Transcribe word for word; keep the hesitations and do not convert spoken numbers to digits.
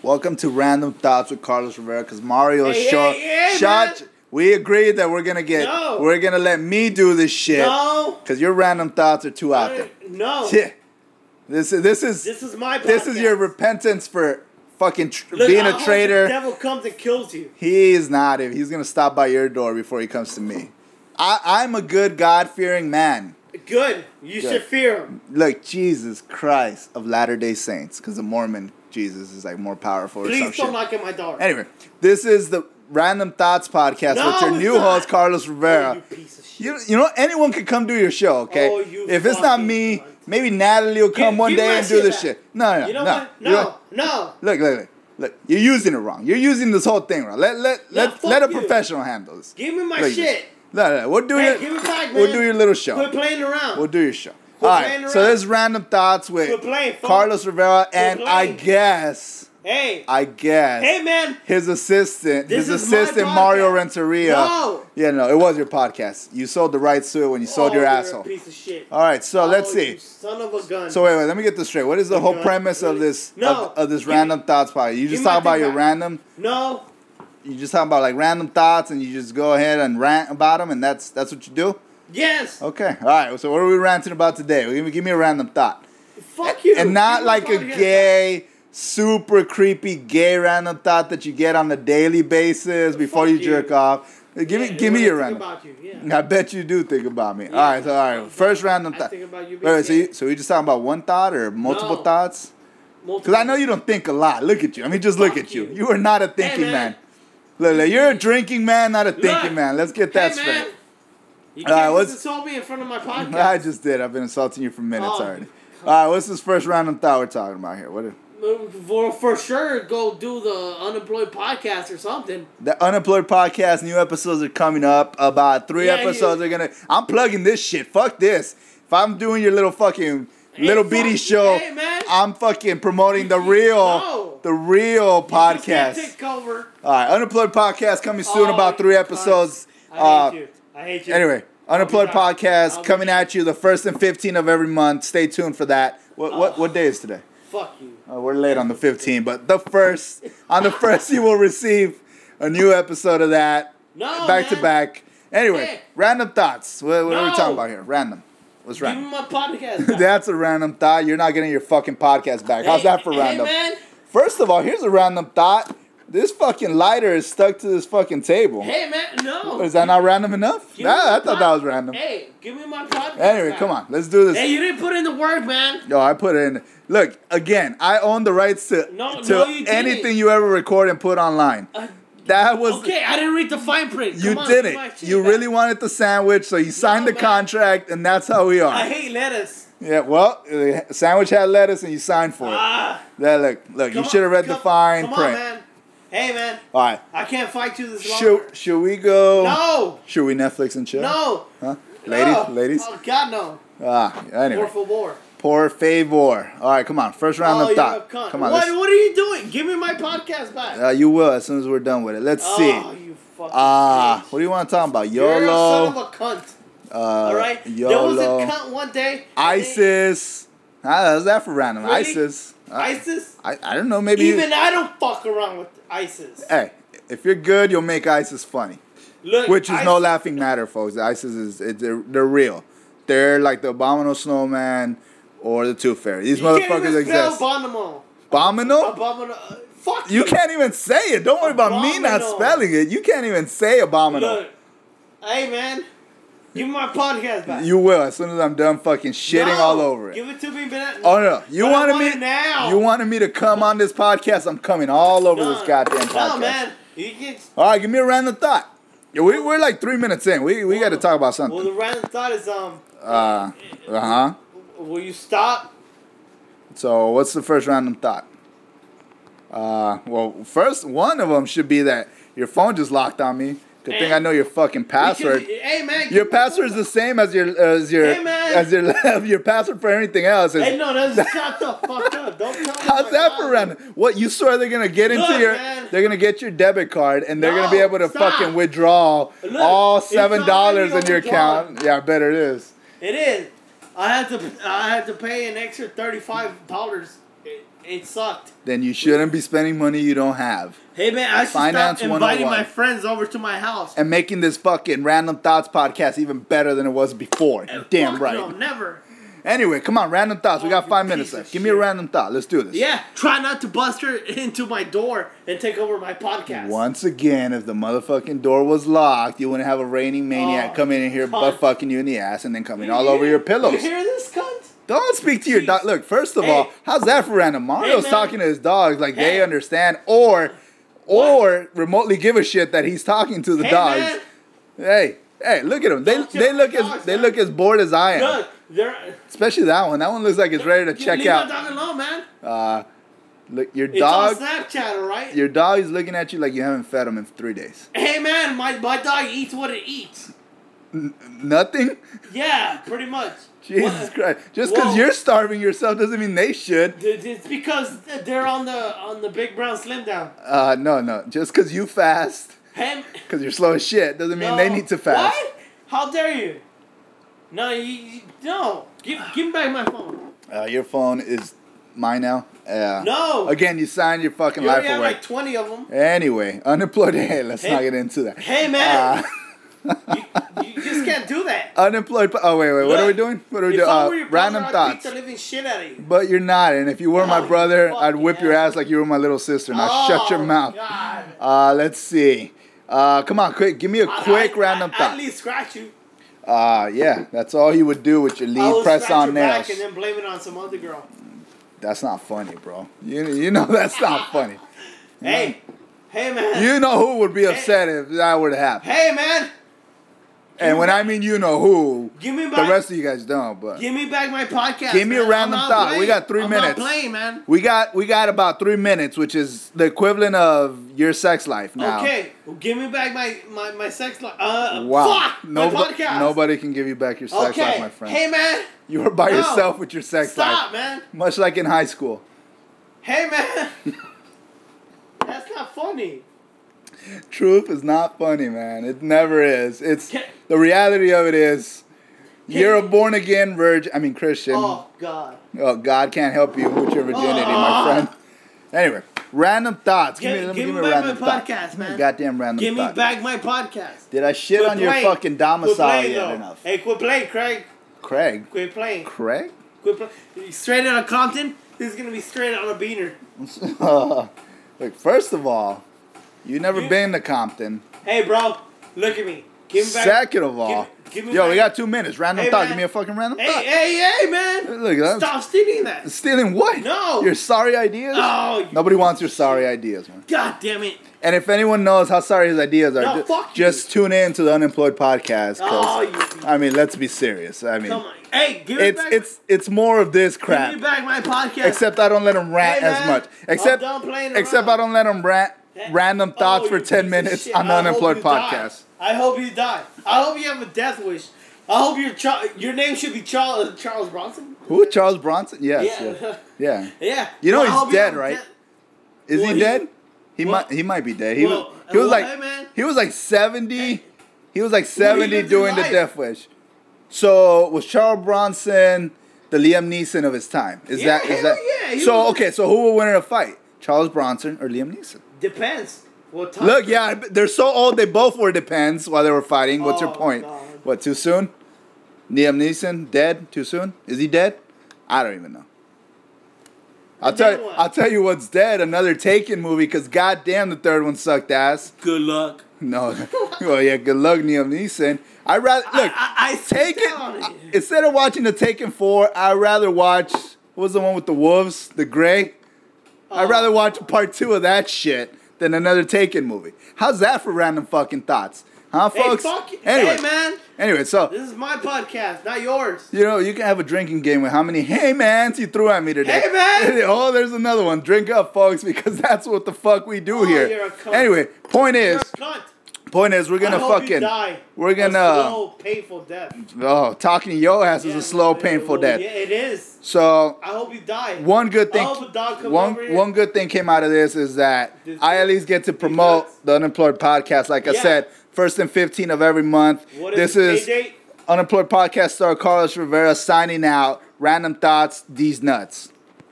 Welcome to Random Thoughts with Carlos Rivera, because Mario hey, short. Hey, hey, shut. Man. We agreed that we're gonna get. No. We're gonna let me do this shit. No. Because your random thoughts are too out there. No. Yeah. This is this is this is my podcast. This is your repentance for fucking tr- Look, being I a hope traitor. The devil comes and kills you. He is not. If he's gonna stop by your door before he comes to me. I, I'm a good God-fearing man. Good. You Good. should fear him. Like Jesus Christ of Latter-day Saints, because the Mormon Jesus is like more powerful or some Please don't shit. knock at my door. Anyway, this is the Random Thoughts podcast No, with your it's new not. host Carlos Rivera. Oh, you piece of shit. You you know anyone can come do your show, okay? Oh, you if it's not fucking me, cunt. maybe Natalie will come Give- one give day my and do shit this back. shit. No, no, You know no. what? You No, know- no. Look, look, look, look. You're using it wrong. You're using this whole thing wrong. Let let No, let fuck let a you. professional handle this. Give me my Look, shit. No, no, no. We'll do Hey, your give it back, man. we'll do your little show. Quit playing around. We'll do your show. Quit All playing right. So around. this is Random Thoughts with Quit playing, fool. Carlos Rivera and Quit I playing. guess Hey. I guess Hey, man. his assistant, This his is my assistant podcast. Mario Renteria. No. Yeah, no, it was your podcast. You sold the rights to it when you sold oh, your you're asshole. A piece of shit. All right, so oh, let's see. You son of a gun. So wait, wait, let me get this straight. What is the A whole gun. premise of this No. of, of this Give Random me- Thoughts podcast? You give just me my talk about thing your back. random. No. You just talk about like random thoughts, and you just go ahead and rant about them, and that's that's what you do. Yes. Okay, all right. So what are we ranting about today? Give me, give me a random thought. Fuck you. And not Give me like a my podcast gay, super creepy gay random thought that you get on a daily basis before you Fuck you. jerk off. Give Yeah, me, give when me I your think random. About you, yeah. I bet you do think about me. Yeah. All right, so all right. First random I thought. think about you Wait, wait, so being you, so we just talking about one thought or multiple No. thoughts? Multiple- Because I know you don't think a lot. Look at you. I mean, just look Fuck at you. you. You are not a thinking Hey, man. man. Look, look, you're a drinking man, not a thinking Look. man. Let's get that Hey, straight. man. You All right, can't what's- just insult me in front of my podcast. I just did. I've been insulting you for minutes Oh, already. you All right, what's this first random thought we're talking about here? What? Is, For, for sure, go do the unemployed podcast or something. the Unemployed Podcast, new episodes are coming up. About three Yeah, episodes you- are gonna. I'm plugging this shit. Fuck this. If I'm doing your little fucking Hey, little fuck bitty you. show, Hey, man. I'm fucking promoting the real, No. the real You just can't podcast. take cover. All right, Unemployed Podcast coming soon. Oh, about three you episodes. cunts. I Uh, hate you. I hate you. Anyway, Unemployed I'll be back. Podcast I'll be coming back. at you the first and fifteenth of every month. Stay tuned for that. What what Oh. what day is today? Fuck you. Uh, we're late on the fifteenth, but the first on the first you will receive a new episode of that No, back to man. back. Anyway, Hey. random thoughts. What, what are we No. talking about here? Random. What's Give me random? my podcast. back. That's a random thought. You're not getting your fucking podcast back. How's Hey, that for hey, random? man. First of all, here's a random thought. This fucking lighter is stuck to this fucking table. Hey, man. No. Is that not random enough? Give me Nah, my I thought pod- that was random. Hey, give me my podcast. Anyway, back. come on. Let's do this. Hey, you didn't put in the work, man. No, I put it in. Look, again, I own the rights to, No, to no, you didn't. anything you ever record and put online. Uh, That was okay, I didn't read the fine print. you Come on, did give it. my shit You back. really wanted the sandwich, so you signed the man. contract, and that's how we I are. hate lettuce. Yeah, well, the sandwich had lettuce, and you signed for it. Ah. That look, look, you Come should have on, read the come- fine come print. on, man. Hey, man. All right, I can't fight you this long. should should we go? No. Should we Netflix and chill? No. Huh? Ladies, No. ladies. Oh, God, no. Ah, anyway. Por favor. Por favor. All right, come on. First round Oh, of you're thought. a cunt. Come on. What, let's- what are you doing? Give me my podcast back. Uh, you will as soon as we're done with it. Let's oh, see. you fucking Ah, bitch. what do you want to talk about? You're a son YOLO, of a cunt. uh, All right? YOLO, There was a cunt one day. ISIS. Ah, how's that for random? Really? ISIS. Uh, ISIS? I, I don't know. Maybe. Even I don't fuck around with ISIS. Hey, if you're good, you'll make ISIS funny. Look, Which is ISIS, no laughing matter, folks. ISIS is it, they're, they're real. They're like the Abominable Snowman or the Tooth Fairy. These You can't motherfuckers even spell exist. Abominable. Abominable? Abominable. Uh, fuck You can't even say it. Don't worry about me not Abominable. spelling it. You can't even say abominable. Look, hey man, give me my podcast back. You will as soon as I'm done fucking shitting No, all over it. Give it to me, man. Oh no! You But I wanted want me it now. You wanted me to come on this podcast. I'm coming all over no, this goddamn podcast. No, man. You get. All right, give me a random thought. Yeah, we, we're like three minutes in. We we got to talk about something. Well, the random thought is um. Uh, uh huh. Will you stop? So what's the first random thought? Uh, well, first one of them should be that your phone just locked on me. Good thing I know your fucking password. Because- hey man. Your give me- password is the same as your as your Hey, man. as your your password for anything else. Is, Hey no, that's shut the fuck up. Don't tell me. How's my that for password. random? What you swear they're gonna get into Look, your? man. They're gonna get your debit card and they're No, gonna be able to stop. fucking withdraw Look, all it's seven dollars already in your overdrawn. account. Yeah, I bet it is. It is. I had to. I had to pay an extra thirty-five dollars It sucked. Then you shouldn't be spending money you don't have. Hey man, I should Finance stop inviting one oh one. my friends over to my house. And making this fucking Random Thoughts podcast even better than it was before. And Damn fuck right. No, never. Anyway, come on, random thoughts. We got Oh, five you minutes piece left. of Give me a shit. random thought. Let's do this. Yeah, try not to bust her into my door and take over my podcast. Once again, if the motherfucking door was locked, you wouldn't have a raining maniac Oh, come in here cunt. butt fucking you in the ass and then coming You all hear- over your pillows. You hear this, cunt? Don't speak to your Jeez. dog. Look, first of Hey. all, how's that for random? Mario's man. talking to his dogs like they Hey. understand, or, or remotely give a shit that he's talking to the Hey, dogs. man. Hey, hey, look at them. They Don't they kill look my as dogs, they man. look as bored as I am. Look, they're... Especially that one. That one looks like it's ready to check leave out. my dog alone, man. Uh, look, your It's dog. on Snapchat, alright? Your dog is looking at you like you haven't fed him in three days. Hey, man, my, my dog eats what it eats. N- nothing? Yeah, pretty much. Jesus What- Christ. Just because Whoa. you're starving yourself doesn't mean they should. It- It's because they're on the on the Big Brown Slim Down. Uh, no, no. Just because you fast, Hey, because you're slow as shit, doesn't mean they no. need to fast. What? How dare you? No, you, you no. Give give me back my phone. Uh, your phone is mine now. Uh, No. Again, you signed your fucking You life already have away. like twenty of them. Anyway, unemployed. Hey, let's Hey. not get into that. Hey, man. Uh, You, you just can't do that. unemployed. po- Oh wait, wait. What are we Look, doing? What are we If doing? I Uh, were your brother, random I'd thoughts. beat the living shit out of you. But you're not, and if you were my Oh, you brother, I'd fucking whip your asshole. ass like you were my little sister. Now Oh, shut your mouth. God. Uh, let's see. Uh, come on, quick. Give me a I- quick I- random I, thought. At least scratch you. Uh, yeah, that's all you would do with your I lead would press scratch on your nails. back and then blame it on some other girl. That's not funny, bro. You you know that's not funny. Hey, hey, man. You know who would be upset if that were to happen. Hey, man. And when I mean you know who, Give me the back. rest of you guys don't. But Give me back my podcast. Give me a man. random I'm not thought. playing. We got three I'm minutes. Not playing, man. we got we got about three minutes, which is the equivalent of your sex life now. Okay, well, give me back my my, my sex life. Uh, Wow. Fuck my Nobody, podcast. nobody can give you back your sex Okay. life, my friend. Hey, man. You were by No. yourself with your sex Stop, life. man. Much like in high school. Hey, man. That's not funny. Truth is not funny, man. It never is. It's Can- the reality of it is Can- you're a born again virgin. I mean Christian. Oh God. Oh, God can't help you with your virginity, Oh. my friend. Anyway, random thoughts. Give, Give- me, let me give give me me a back random my thought. podcast, Give me a man. Goddamn random Give me thought. back my podcast. Did I shit Quit on your playing. fucking Quit domicile playing, yet though. enough? Hey, quit playing, Craig. Craig. Quit playing. Craig? Quit playing. Straight out of Compton. This is gonna be straight out of Beaner. Look, first of all, you never You- been to Compton. Hey, bro. Look at me. Give me back. Second of all, Give, give me yo, back. we got two minutes. Random Hey, thought. man. Give me a fucking random Hey, thought. hey, hey, man. Look, that's Stop stealing that. stealing what? No. Your sorry ideas? Oh, you- Nobody wants your sorry ideas, man. God damn it. And if anyone knows how sorry his ideas are, No, ju- fuck you. just tune in to the Unemployed Podcast. 'cause, Oh, you. I mean, let's be serious. I mean, Come on. Hey, give me it's back. it's it's more of this give crap. me back my podcast. Except I don't let him rant Hey, as man, much. Except I'm done playing except around. I don't let him rant random Oh, thoughts for you ten piece of minutes shit. on the I hope Unemployed you die. Podcast. I hope you die. I hope you have a death wish. I hope your Char- your name should be Charles Charles Bronson. Who? Charles Bronson? Yes. Yeah. Yeah. Yeah. Yeah. You know Well, I he's hope you dead, have a right? death- Is Well, he he- dead? He well- might he might be dead. He well, was he was well, like hey, man. he was like seventy. He was like Well, he seventy lived his doing the life. Death Wish. So was Charles Bronson the Liam Neeson of his time? Is Yeah, that is hell that yeah, he so was- okay, so who will win in a fight? Charles Bronson or Liam Neeson? Depends. What time? Look, yeah, they're so old they both were depends while they were fighting. What's your Oh, point? God. What, too soon? Liam Neeson dead too soon? Is he dead? I don't even know. I'll And tell then you, what? I'll tell you what's dead. Another Taken movie, because goddamn the third one sucked ass. Good luck. No, well yeah, good luck, Liam Neeson. I rather look I, I, I Taken. sit down on it. Instead of watching the Taken four, I'd rather watch what was the one with the wolves, the Gray. I'd Oh. rather watch part two of that shit than another Taken movie. How's that for random fucking thoughts, huh, Hey, folks? fuck you. Anyway, Hey, man. anyway, so This is my podcast, not yours. you know you can have a drinking game with how many hey mans you threw at me today. Hey, man. Oh, there's another one. Drink up, folks, because that's what the fuck we do Oh, here. you're a cunt. Anyway, point You're is, a cunt. point is, we're gonna I hope fucking you die. we're A gonna slow, painful death. oh talking to your ass is Yeah, a slow, well, painful well, death. Yeah, it is. So I hope you die. one good thing, I hope a dog comes one over here. one good thing came out of this is that This- I at least get to promote Because- the Unemployed Podcast. Like I Yeah. said, first and fifteenth of every month. What This is is the pay date? Unemployed Podcast star Carlos Rivera signing out. Random thoughts, these nuts.